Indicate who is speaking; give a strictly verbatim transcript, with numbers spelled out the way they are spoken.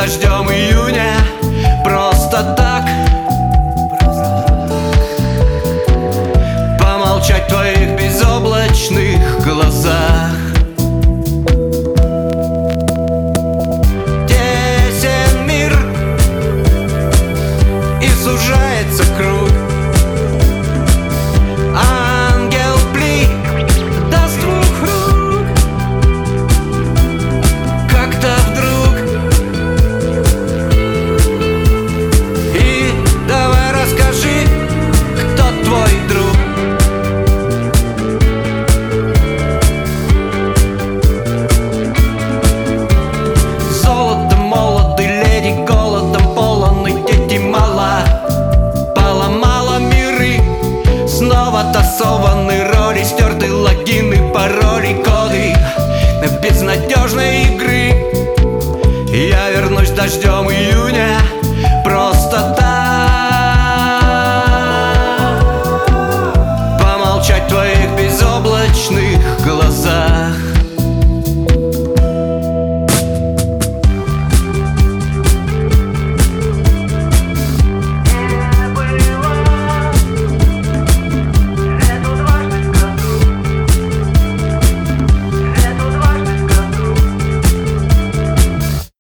Speaker 1: дождем июня. Просто так помолчать в твоих безоблачных глазах. Тесен мир и сужается круг. Ангел пли даст двух рук. Как-то вдруг и давай расскажи, кто твой друг. Золото, молоды, леди, голодом полон, и дети мало. Поломала миры, снова тасованы роли, стерты логины, пароли, коды безнадежной игры. Я вернусь дождем